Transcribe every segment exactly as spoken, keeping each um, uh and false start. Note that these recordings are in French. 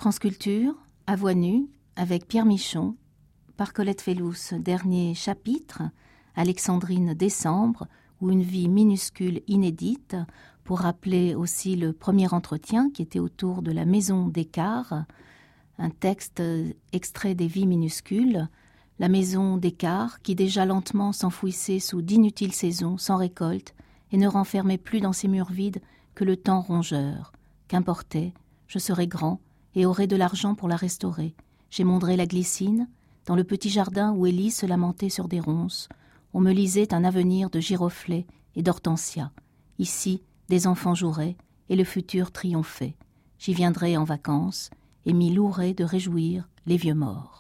France Culture, à voix nue, avec Pierre Michon, par Colette Fellous. Dernier chapitre, Alexandrine Décembre, ou une vie minuscule inédite, pour rappeler aussi le premier entretien qui était autour de la maison d'Écart, un texte extrait des vies minuscules, la maison d'Écart qui déjà lentement s'enfouissait sous d'inutiles saisons sans récolte et ne renfermait plus dans ses murs vides que le temps rongeur. Qu'importait, je serais grand et aurais de l'argent pour la restaurer. J'émonderais la glycine, dans le petit jardin où Élie se lamentait sur des ronces. On me lisait un avenir de giroflées et d'hortensias. Ici, des enfants joueraient et le futur triomphait. J'y viendrais en vacances et m'y louerais de réjouir les vieux morts.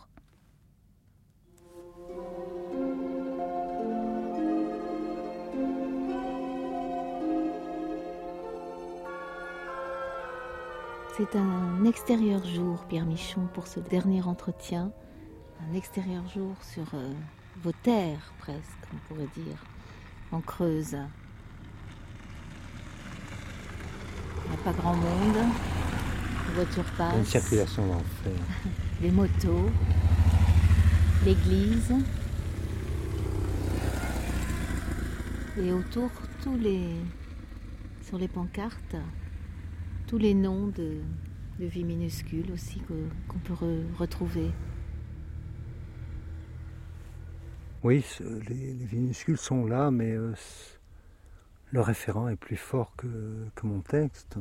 C'est un extérieur jour, Pierre Michon, pour ce dernier entretien. Un extérieur jour sur euh, vos terres, presque, on pourrait dire, en Creuse. Il n'y a pas grand monde. Les voitures passent. Une circulation d'enfer. Les motos. L'église. Et autour, tous les... sur les pancartes, tous les noms de, de vies minuscules aussi que, qu'on peut re, retrouver. Oui, les, les minuscules sont là, mais euh, le référent est plus fort que, que mon texte.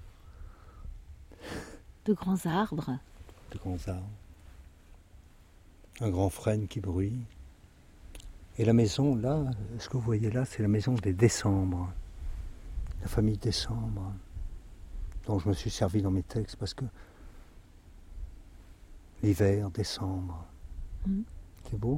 De grands arbres. De grands arbres. Un grand frêne qui bruit. Et la maison, là, ce que vous voyez là, c'est la maison des Décembres. La famille Décembre, dont je me suis servi dans mes textes, parce que l'hiver, décembre, mmh. C'est beau.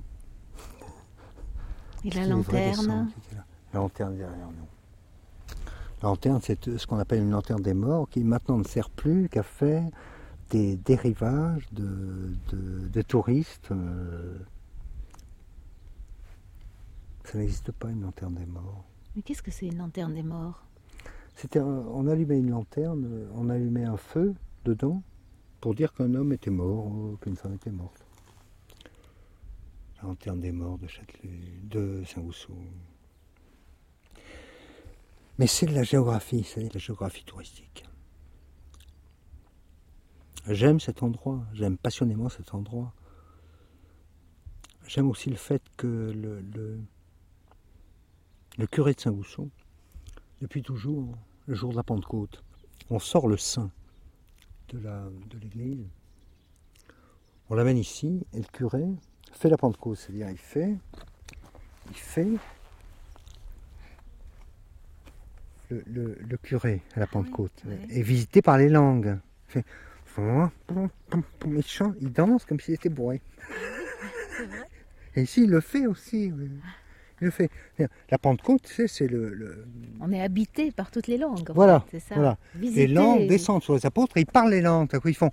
Et la lanterne. La lanterne derrière nous. La lanterne, c'est ce qu'on appelle une lanterne des morts, qui maintenant ne sert plus qu'à faire des dérivages de, de, de touristes. Ça n'existe pas, une lanterne des morts. Mais qu'est-ce que c'est une lanterne des morts ? C'était un, on allumait une lanterne, on allumait un feu dedans pour dire qu'un homme était mort ou qu'une femme était morte. La lanterne des morts de Châtelet, de Saint-Gousseau. Mais c'est de la géographie, c'est de la géographie touristique. J'aime cet endroit, j'aime passionnément cet endroit. J'aime aussi le fait que le, le, le curé de Saint-Gousseau, depuis toujours, le jour de la Pentecôte, on sort le saint de, la, de l'église, on l'amène ici, et le curé fait la Pentecôte, c'est-à-dire il fait, il fait le, le, le curé à la Pentecôte, ah oui, oui. Est visité par les langues. Il fait, il chante, il danse comme s'il était bourré. C'est vrai. Et ici, il le fait aussi. Oui. Il le fait. La Pentecôte, tu sais, c'est le, le... On est habité par toutes les langues. Voilà. Fait, c'est ça. Voilà. Visiter... Les langues descendent sur les apôtres et ils parlent les langues. Ils font.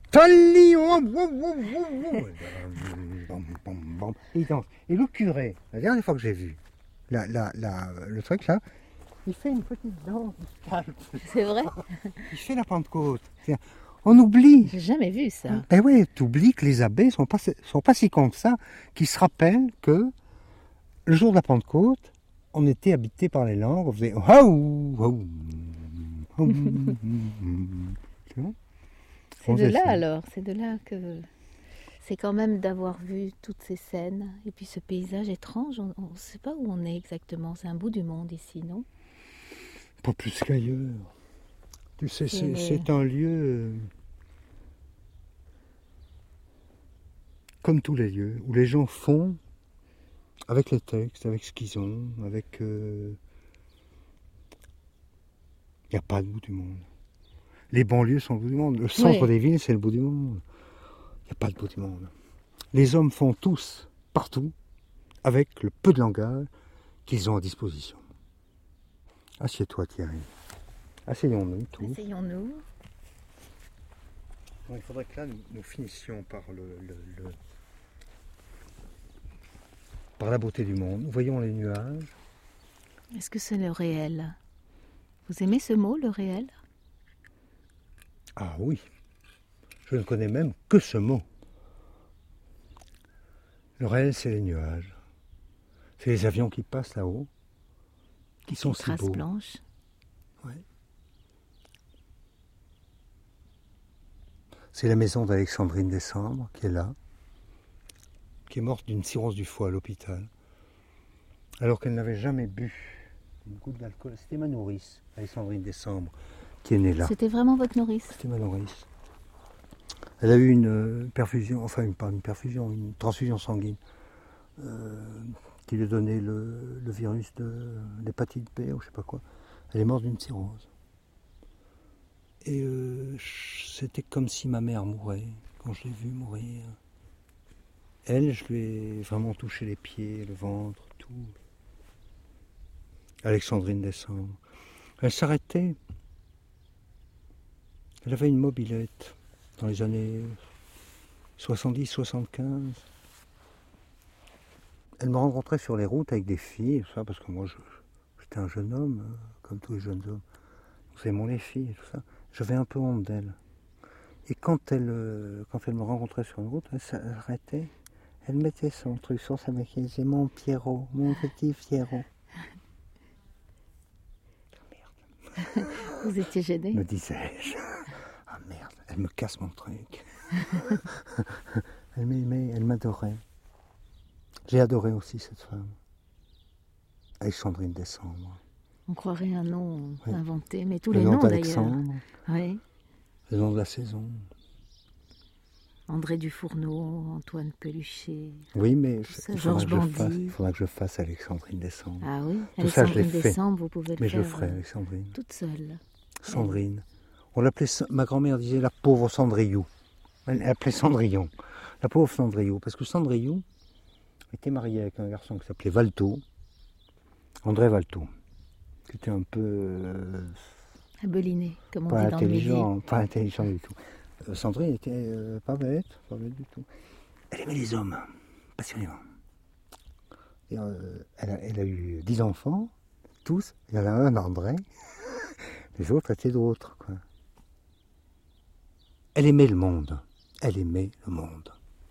Et ils dansent. Et le curé, la dernière fois que j'ai vu la, la, la, le truc là, il fait une petite danse. C'est vrai. Il fait la Pentecôte. C'est-à-dire, on oublie. J'ai jamais vu ça. Eh oui, tu oublies que les abbés sont pas sont pas si cons que ça, qu'ils se rappellent que le jour de la Pentecôte, on était habité par les langues, on faisait oh, oh, oh, tu vois. C'est de là ça. Alors, c'est de là que c'est quand même d'avoir vu toutes ces scènes et puis ce paysage étrange. On ne sait pas où on est exactement. C'est un bout du monde ici, non? Pas plus qu'ailleurs. Tu sais, c'est, les... c'est un lieu euh, comme tous les lieux où les gens font avec les textes, avec ce qu'ils ont, avec. Il euh... n'y a pas de bout du monde. Les banlieues sont le bout du monde. Le centre oui. des villes, c'est le bout du monde. Il n'y a pas de bout du monde. Les hommes font tous, partout, avec le peu de langage qu'ils ont à disposition. Assieds-toi, Thierry. Asseyons-nous tous. Asseyons-nous. Bon, il faudrait que là, nous, nous finissions par le, le, le, par la beauté du monde. Nous voyons les nuages. Est-ce que c'est le réel? Vous aimez ce mot, le réel? Ah oui. Je ne connais même que ce mot. Le réel, c'est les nuages. C'est les avions qui passent là-haut, qui sont si traces beaux. blanches. Ouais. C'est la maison d'Alexandrine Décembre qui est là, qui est morte d'une cirrhose du foie à l'hôpital, alors qu'elle n'avait jamais bu une goutte d'alcool. C'était ma nourrice, Alexandrine Décembre, qui est née là. C'était vraiment votre nourrice? C'était ma nourrice. Elle a eu une perfusion, enfin une, pas une perfusion, une transfusion sanguine euh, qui lui a donné le, le virus de l'hépatite B ou je sais pas quoi. Elle est morte d'une cirrhose. Et euh, c'était comme si ma mère mourait quand je l'ai vue mourir. Elle, je lui ai vraiment touché les pieds, le ventre, tout. Alexandrine Décembre. Elle s'arrêtait. Elle avait une mobilette dans les années soixante-dix soixante-quinze. Elle me rencontrait sur les routes avec des filles, tout ça, parce que moi, je, j'étais un jeune homme, hein, comme tous les jeunes hommes. Nous aimons les filles, tout ça. J'avais un peu honte d'elle. Et quand elle, euh, quand elle me rencontrait sur une route, elle s'arrêtait. Elle mettait son truc sur sa maquille. Elle disait, mon Pierrot, mon petit Pierrot. Merde. Vous étiez gêné? Me disais-je. Ah merde, elle me casse mon truc. Elle m'aimait, elle m'adorait. J'ai adoré aussi cette femme. Alexandrine Décembre. On croirait un nom oui. inventé, mais tous le les nom noms d'Alexandre. d'ailleurs. Oui. Le nom de la saison. André Dufourneau, Antoine Peluchet. Oui, mais il Georges Bandy. Il faudra que je fasse Alexandrine Décembre. Ah oui, tout Alexandrine ça, je l'ai fait. Décembre, vous pouvez le mais faire. Mais je le ferai, Alexandrine. Toute seule. Sandrine. On l'appelait, ma grand-mère disait la pauvre Cendrillou. Elle appelait Cendrillon. La pauvre Cendrillou. Parce que Cendrillou était mariée avec un garçon qui s'appelait Valto. André Valto. Qui était un peu... Euh, abeliné, comme on pas dit dans le Midi. Pas intelligent du tout. Euh, Sandrine était euh, pas bête, pas bête du tout. Elle aimait les hommes, passionnément. Et, euh, elle, a, elle a eu dix enfants, tous. Il y en a un, André. Les autres étaient d'autres, quoi. Elle aimait le monde. Elle aimait le monde.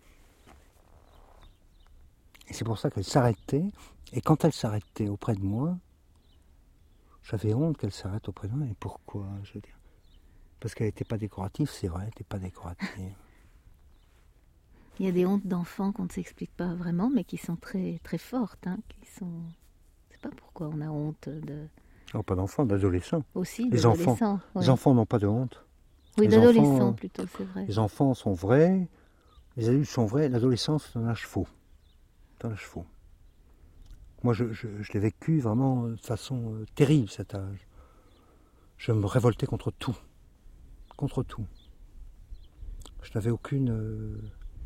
Et c'est pour ça qu'elle s'arrêtait. Et quand elle s'arrêtait auprès de moi, j'avais honte qu'elle s'arrête auprès de moi. Et pourquoi, je veux dire? Parce qu'elle n'était pas décorative, c'est vrai, elle n'était pas décorative. Il y a des hontes d'enfants qu'on ne s'explique pas vraiment, mais qui sont très, très fortes. Hein, qui sont... Je ne sais pas pourquoi on a honte de... Oh, pas d'enfants, d'adolescents. Aussi, les enfants. Ouais. Les enfants n'ont pas de honte. Oui, d'adolescents plutôt, c'est vrai. Les enfants sont vrais, les adultes sont vrais, l'adolescence c'est un âge faux. C'est un âge faux. Moi, je, je, je l'ai vécu vraiment de façon euh, terrible, cet âge. Je me révoltais contre tout. Contre tout. Je n'avais aucune... Euh...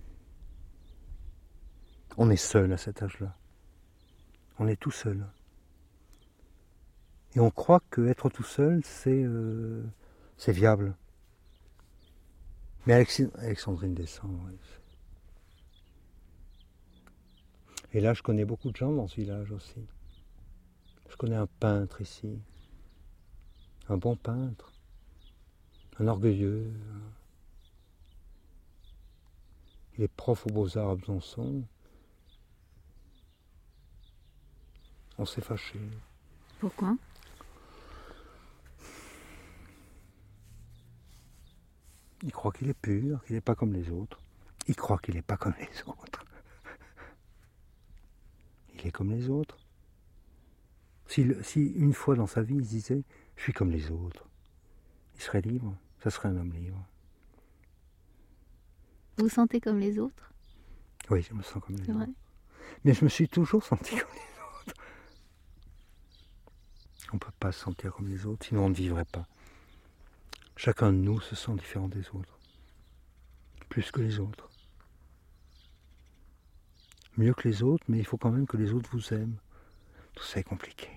On est seul à cet âge-là. On est tout seul. Et on croit qu'être tout seul, c'est euh, c'est viable. Mais Alex... Alexandrine Décembre, oui. Et là, je connais beaucoup de gens dans ce village aussi. Je connais un peintre ici. Un bon peintre. Un orgueilleux. Il est prof aux Beaux-Arts à Besançon. On s'est fâchés. Pourquoi ? Il croit qu'il est pur, qu'il n'est pas comme les autres. Il croit qu'il n'est pas comme les autres. Il est comme les autres. Si, si une fois dans sa vie, il se disait « je suis comme les autres », il serait libre, ça serait un homme libre. Vous vous sentez comme les autres ? Oui, je me sens comme les C'est autres. vrai ? Mais je me suis toujours senti comme les autres. On ne peut pas se sentir comme les autres, sinon on ne vivrait pas. Chacun de nous se sent différent des autres, plus que les autres. Mieux que les autres, mais il faut quand même que les autres vous aiment. Tout ça est compliqué.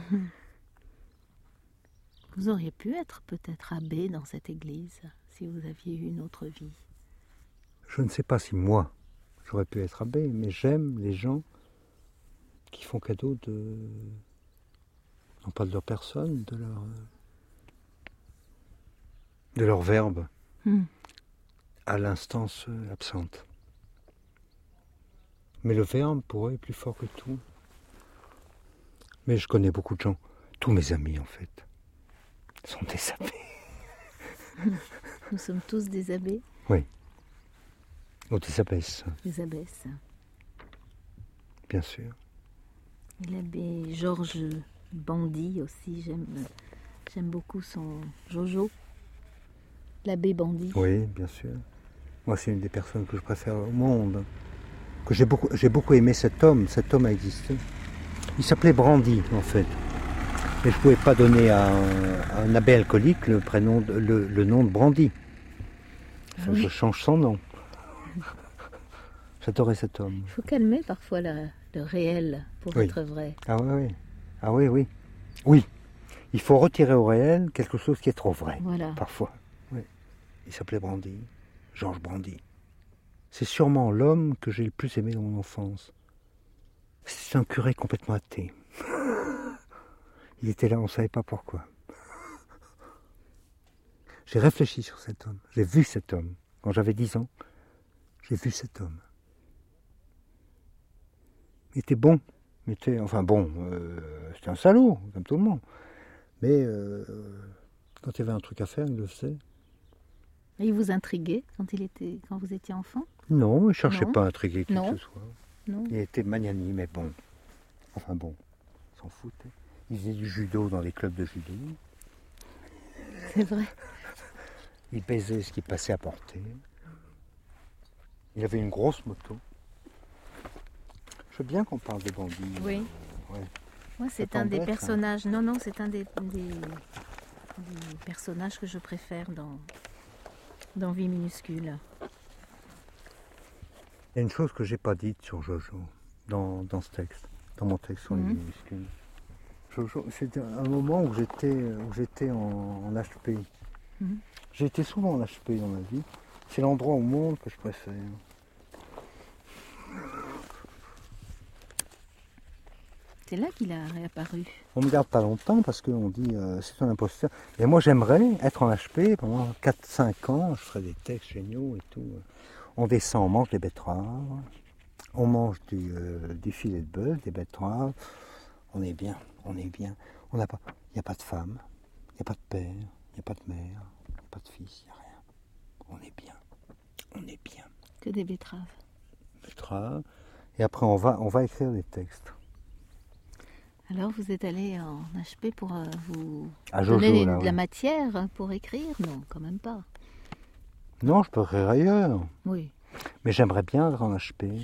Vous auriez pu être peut-être abbé dans cette église, si vous aviez eu une autre vie. Je ne sais pas si moi, j'aurais pu être abbé, mais j'aime les gens qui font cadeau de... non pas de leur personne, de leur... de leur verbe. Hmm. à l'instance absente. Mais le verbe, pour eux, est plus fort que tout. Mais je connais beaucoup de gens, tous mes amis en fait, sont des abbés. Nous sommes tous des abbés. Oui. Ou des abbesses. Des abbesses. Bien sûr. Et l'abbé Georges Bandy aussi, j'aime, j'aime beaucoup son Jojo. L'abbé Bandy. Oui, bien sûr. Moi, c'est une des personnes que je préfère au monde. Que j'ai beaucoup, j'ai beaucoup aimé cet homme. Cet homme a existé. Il s'appelait Brandy, en fait. Mais je ne pouvais pas donner à un, à un abbé alcoolique le, prénom de, le, le nom de Brandy. Enfin, oui. Je change son nom. J'adorais cet homme. Il faut calmer parfois la, le réel pour oui. être vrai. Ah oui, oui. Ah oui, oui. Oui. Il faut retirer au réel quelque chose qui est trop vrai. Voilà. Parfois. Oui. Il s'appelait Brandy. Georges Brandy. C'est sûrement l'homme que j'ai le plus aimé dans mon enfance. C'est un curé complètement athée. Il était là, on ne savait pas pourquoi. J'ai réfléchi sur cet homme. J'ai vu cet homme. Quand j'avais dix ans, j'ai vu cet homme. Il était bon. Il était, enfin bon, euh, c'était un salaud, comme tout le monde. Mais euh, quand il y avait un truc à faire, il le faisait. Et il vous intriguait quand, il était, quand vous étiez enfant? Non, il ne cherchait non. pas à intriguer qui non. que ce soit. Non. Il était magnanime, mais bon. Enfin bon, il s'en foutait. Il faisait du judo dans les clubs de judo. C'est vrai. Il baisait ce qui passait à portée. Il avait une grosse moto. Je veux bien qu'on parle de Bandy. Oui. Ouais. Moi, c'est un des personnages. Hein. Non, non, c'est un des, des, des personnages que je préfère dans, dans Vie minuscule. Il y a une chose que j'ai pas dite sur Jojo dans, dans ce texte, dans mon texte sur mmh. les Vie minuscules. Jojo, c'était un moment où j'étais, où j'étais en, en H P. Mmh. J'ai été souvent en H P dans ma vie. C'est l'endroit au monde que je préfère. C'est là qu'il a réapparu. On ne me garde pas longtemps parce qu'on dit euh, c'est un imposteur. Et moi j'aimerais être en H P pendant quatre cinq ans. Je ferais des textes géniaux et tout. On descend, on mange des betteraves. On mange du, euh, du filet de bœuf, des betteraves. On est bien, on est bien. On n'a pas, il n'y a pas de femme, il n'y a pas de père, il n'y a pas de mère, il n'y a pas de fils, il n'y a rien. On est bien, on est bien. Que des betteraves. Betteraves. Et après on va, on va écrire des textes. Alors vous êtes allé en H P pour euh, vous à Jojo, donner là, de ouais. la matière pour écrire? Non, quand même pas. Non, je peux écrire ailleurs. Oui. Mais j'aimerais bien être en H P.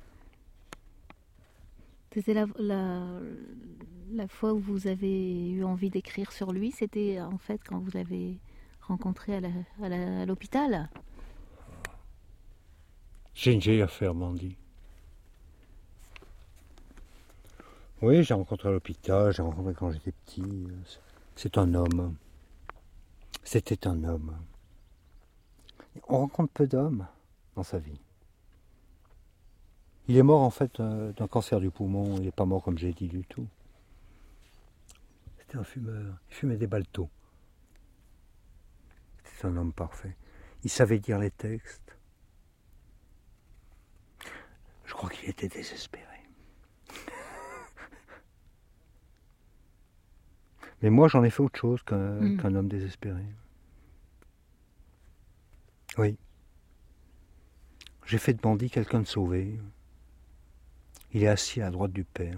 C'était la, la, la fois où vous avez eu envie d'écrire sur lui, c'était en fait quand vous l'avez rencontré à, la, à, la, à l'hôpital? J'ai une vieille affaire, Bandy. Oui, j'ai rencontré à l'hôpital, j'ai rencontré quand j'étais petit. C'est un homme. C'était un homme. On rencontre peu d'hommes dans sa vie. Il est mort en fait euh, d'un cancer du poumon, il n'est pas mort comme j'ai dit du tout. C'était un fumeur, il fumait des baltos. C'était un homme parfait. Il savait dire les textes. Je crois qu'il était désespéré. Mais moi j'en ai fait autre chose qu'un, mmh. qu'un homme désespéré. Oui. J'ai fait de Bandy quelqu'un de sauvé. Il est assis à droite du Père.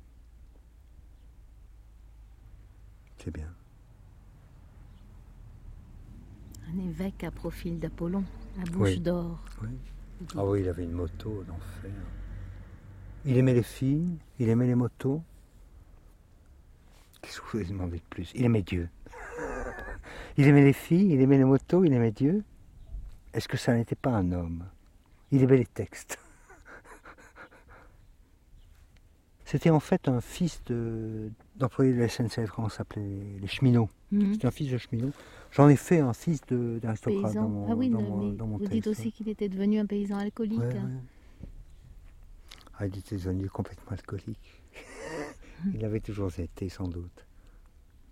C'est bien. Un évêque à profil d'Apollon, à bouche oui. d'or. Oui. Ah oui, il avait une moto d'enfer. Il aimait les filles, il aimait les motos. Qu'est-ce que vous voulez demander de plus? Il aimait Dieu. Il aimait les filles, il aimait les motos, il aimait Dieu. Est-ce que ça n'était pas un homme? Il aimait les textes. C'était en fait un fils de, d'employé de la S N C F, comment ça s'appelait, les, les cheminots. Mmh. C'était un fils de cheminot. J'en ai fait un fils de, d'aristocrate dans mon, ah oui, dans non, mon, mais dans mon vous texte. Dites aussi qu'il était devenu un paysan alcoolique. Ouais, ouais. Ah, il était devenu complètement alcoolique. Il avait toujours été, sans doute.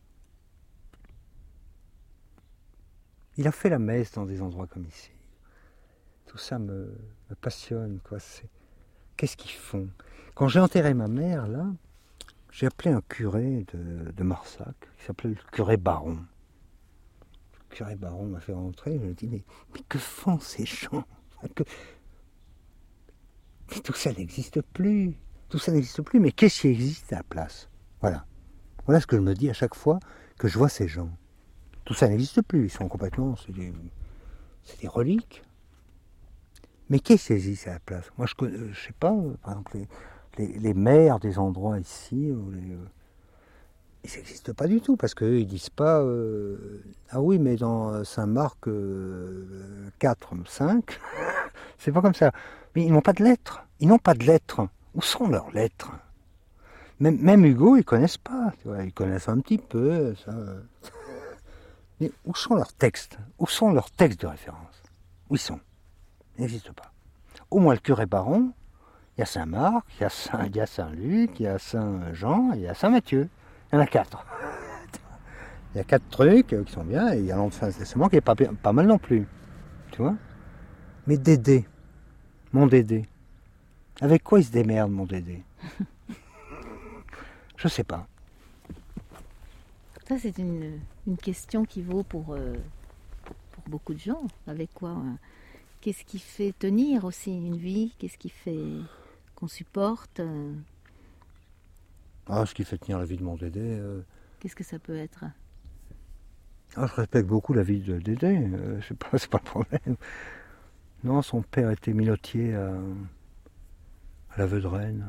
Il a fait la messe dans des endroits comme ici. ça me, me passionne, quoi. C'est, qu'est-ce qu'ils font? Quand j'ai enterré ma mère, là, j'ai appelé un curé de, de Marsac, qui s'appelait le curé Baron. Le curé Baron m'a fait rentrer, je lui ai dit, mais, mais que font ces gens? que... Mais tout ça n'existe plus. Tout ça n'existe plus, mais qu'est-ce qui existe à la place? Voilà. Voilà ce que je me dis à chaque fois que je vois ces gens. Tout ça n'existe plus, ils sont complètement... C'est des, c'est des reliques. Mais qu'est-ce qui existe à la place? Moi, je ne sais pas, par exemple, les, les, les maires des endroits ici, ou les, euh, ils n'existent pas du tout, parce qu'eux, ils disent pas euh, ah oui, mais dans Saint-Marc euh, quatre, cinq, c'est pas comme ça. Mais ils n'ont pas de lettres. Ils n'ont pas de lettres. Où sont leurs lettres? Même, même Hugo, ils connaissent pas. Tu vois, ils connaissent un petit peu, ça. Mais où sont leurs textes? Où sont leurs textes de référence? Où ils sont? Ils n'existent pas. Au moins le curé Baron, il y a Saint-Marc, il y a Saint, il y a Saint-Luc, il y a Saint-Jean, il y a Saint-Matthieu. Il y en a quatre. Il y a quatre trucs qui sont bien, et il y a l'Ancien Testament qui est pas, pas mal non plus. Tu vois? Mais Dédé, mon Dédé, avec quoi il se démerde, mon Dédé? Je sais pas. Ça, c'est une, une question qui vaut pour, euh, pour beaucoup de gens. Avec quoi euh, qu'est-ce qui fait tenir aussi une vie? Qu'est-ce qui fait qu'on supporte euh... Ah, ce qui fait tenir la vie de mon Dédé... Euh... Qu'est-ce que ça peut être? Ah, je respecte beaucoup la vie de Dédé, euh, c'est pas, c'est pas le problème. Non, son père était minotier à, à la Veudrenne.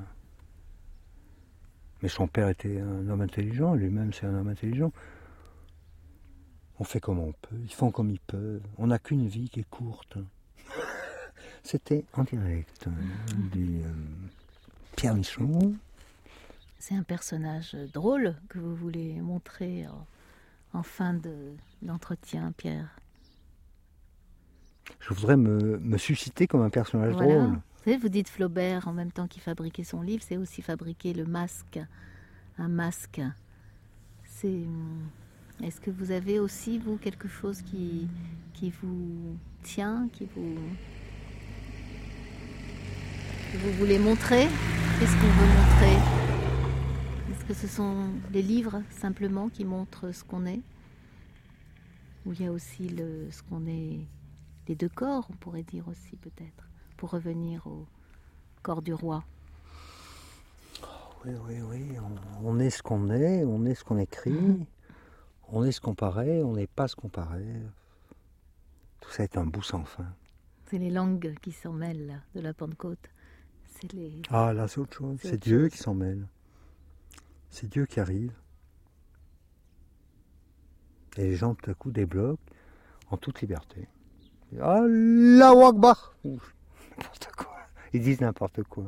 Mais son père était un homme intelligent, lui-même c'est un homme intelligent. On fait comme on peut, ils font comme ils peuvent. On n'a qu'une vie qui est courte. C'était en direct du euh, Pierre Michon. C'est un personnage drôle que vous voulez montrer en, en fin de, d'entretien, Pierre. Je voudrais me, me susciter comme un personnage voilà. drôle. Vous savez, vous dites Flaubert, en même temps qu'il fabriquait son livre, c'est aussi fabriquer le masque. Un masque. C'est... Est-ce que vous avez aussi, vous, quelque chose qui, qui vous tient, qui vous... que vous voulez montrer? Qu'est-ce qu'on veut montrer? Est-ce que ce sont les livres, simplement, qui montrent ce qu'on est? Ou il y a aussi le, ce qu'on est... les deux corps, on pourrait dire aussi, peut-être, pour revenir au corps du roi. Oui, oui, oui, on, on est ce qu'on est, on est ce qu'on écrit, mmh. On est ce qu'on paraît, on n'est pas ce qu'on paraît. Tout ça est un bout sans fin. C'est les langues qui s'en mêlent de la Pentecôte. C'est les... Ah, là, c'est autre chose. C'est, c'est Dieu chose. Qui s'en mêle. C'est Dieu qui arrive. Et les gens, tout à coup, débloquent en toute liberté. Allahu Akbar! N'importe quoi. Ils disent n'importe quoi.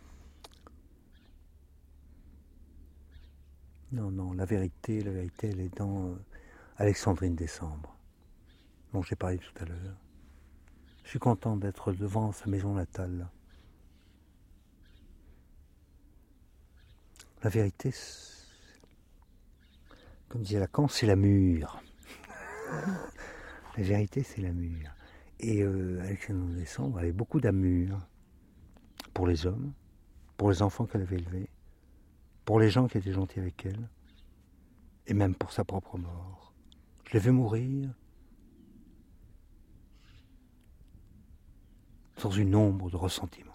Non, non, la vérité, la vérité, elle est dans euh, Alexandrine Décembre, dont j'ai parlé tout à l'heure. Je suis content d'être devant sa maison natale. Là. La vérité, comme disait Lacan, c'est la mûre. La vérité, c'est la mûre. Et euh, Alexandrine Décembre avait beaucoup d'amour pour les hommes, pour les enfants qu'elle avait élevés, pour les gens qui étaient gentils avec elle, et même pour sa propre mort. Je l'ai vu mourir sans une ombre de ressentiment.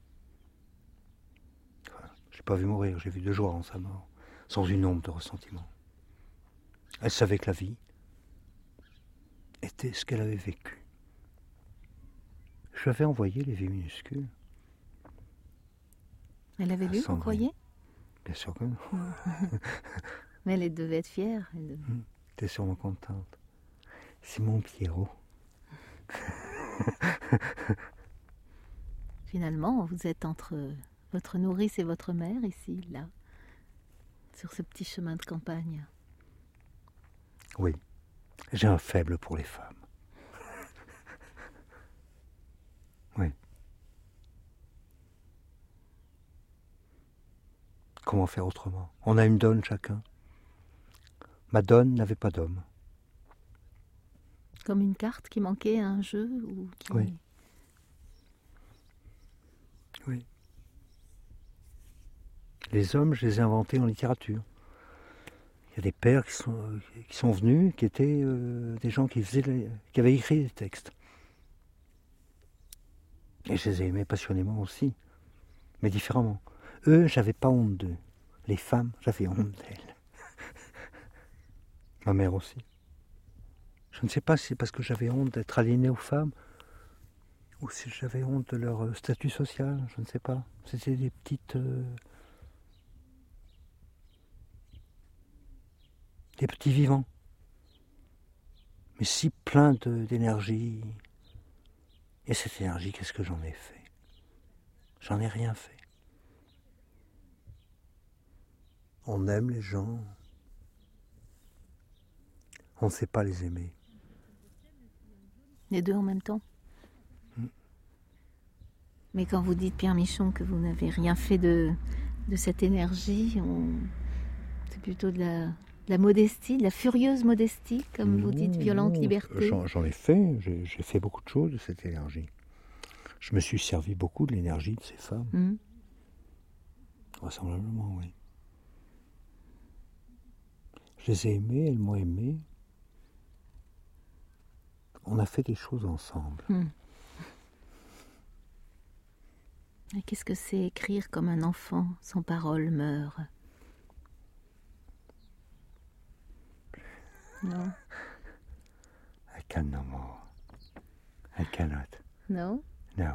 Voilà. Je ne l'ai pas vu mourir, j'ai vu de joie en sa mort, sans une ombre de ressentiment. Elle savait que la vie était ce qu'elle avait vécu. Je lui avais envoyé les vies minuscules. Elle avait lu, vous croyez? Bien sûr que non. Mais elle devait être fière. Elle... Mmh, t'es sûrement contente. C'est mon Pierrot. Finalement, vous êtes entre votre nourrice et votre mère, ici, là, sur ce petit chemin de campagne. Oui, j'ai un faible pour les femmes. Oui. Comment faire autrement? On a une donne chacun. Ma donne n'avait pas d'homme. Comme une carte qui manquait à un jeu ou qui... Oui. Oui. Les hommes, je les ai inventés en littérature. Il y a des pères qui sont, qui sont venus, qui étaient euh, des gens qui, faisaient les, qui avaient écrit des textes. Et je les ai aimés passionnément aussi, mais différemment. Eux, j'avais pas honte d'eux. Les femmes, j'avais honte d'elles. Ma mère aussi. Je ne sais pas si c'est parce que j'avais honte d'être aliéné aux femmes, ou si j'avais honte de leur statut social, je ne sais pas. C'était des petites... Euh, des petits vivants. Mais si plein de, d'énergie. Et cette énergie, qu'est-ce que j'en ai fait? J'en ai rien fait. On aime les gens. On ne sait pas les aimer. Les deux en même temps. Mm. Mais quand vous dites, Pierre Michon, que vous n'avez rien fait de, de cette énergie, on... c'est plutôt de la, de la modestie, de la furieuse modestie, comme non, vous dites, violente non, liberté. J'en, j'en ai fait, j'ai, j'ai fait beaucoup de choses de cette énergie. Je me suis servi beaucoup de l'énergie de ces femmes. Mm. Vraisemblablement, oui. Je les ai aimées, elles m'ont aimé. On a fait des choses ensemble. Hmm. Et qu'est-ce que c'est écrire comme un enfant sans parole meurt? Non. I can no more. I cannot. No? No.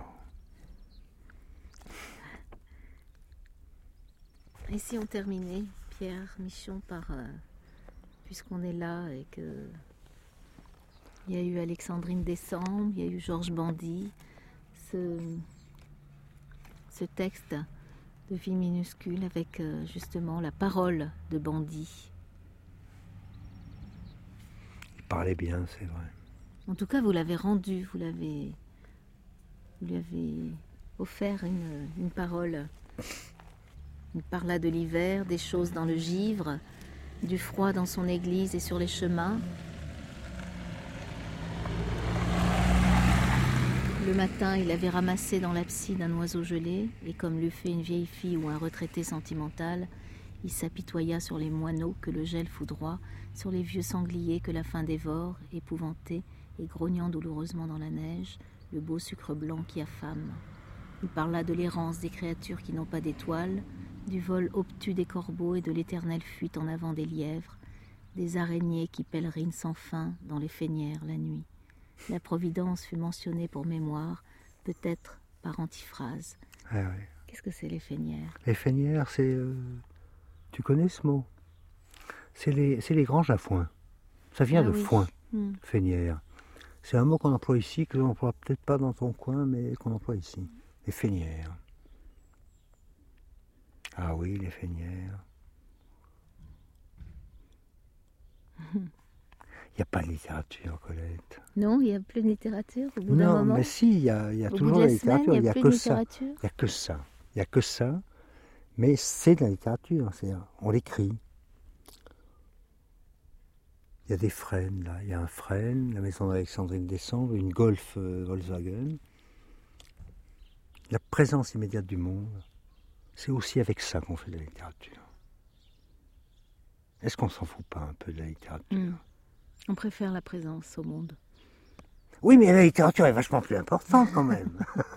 Et si on terminait, Pierre Michon, par... Euh, puisqu'on est là et que... Il y a eu Alexandrine Décembre, il y a eu Georges Bandy, ce, ce texte de Vie minuscule avec euh, justement la parole de Bandy. Il parlait bien, c'est vrai. En tout cas, vous l'avez rendu, vous l'avez, vous lui avez offert une, une parole. Il parla de l'hiver, des choses dans le givre, du froid dans son église et sur les chemins. Le matin, il avait ramassé dans l'abside un oiseau gelé, et comme l'eût fait une vieille fille ou un retraité sentimental, il s'apitoya sur les moineaux que le gel foudroie, sur les vieux sangliers que la faim dévore, épouvantés et grognant douloureusement dans la neige, le beau sucre blanc qui affame. Il parla de l'errance des créatures qui n'ont pas d'étoiles, du vol obtus des corbeaux et de l'éternelle fuite en avant des lièvres, des araignées qui pèlerinent sans fin dans les fenières la nuit. La Providence fut mentionnée pour mémoire, peut-être par antiphrase. Ah oui. Qu'est-ce que c'est les fenières? Les fenières, c'est... Euh, tu connais ce mot? C'est les, c'est les granges à foin. Ça vient ah, de oui. foin, hmm. Fenière. C'est un mot qu'on emploie ici, que l'on n'emploie peut-être pas dans ton coin, mais qu'on emploie ici. Les fenières. Ah oui, les fenières. Il n'y a pas de littérature, Colette. Non, il n'y a plus de littérature au bout d'un moment. Non, mais si, il y a, il y a toujours de la littérature. Il n'y a, a que ça. Il n'y a que ça. Il n'y a que ça. Mais c'est de la littérature. C'est-à-dire, on l'écrit. Il y a des frênes, là. Il y a un frêne, la maison d'Alexandrine Décembre, une Golf euh, Volkswagen. La présence immédiate du monde, c'est aussi avec ça qu'on fait de la littérature. Est-ce qu'on s'en fout pas un peu de la littérature? mmh. On préfère la présence au monde. Oui, mais la littérature est vachement plus importante quand même.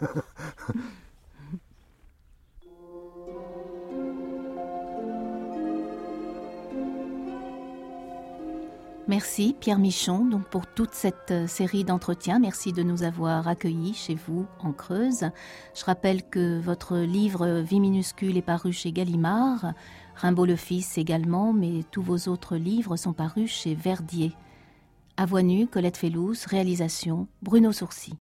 Merci Pierre Michon donc pour toute cette série d'entretiens. Merci de nous avoir accueillis chez vous en Creuse. Je rappelle que votre livre Vie minuscule est paru chez Gallimard, Rimbaud le Fils également, mais tous vos autres livres sont parus chez Verdier. À voix nue, Colette Fellous, réalisation Bruno Sourcy.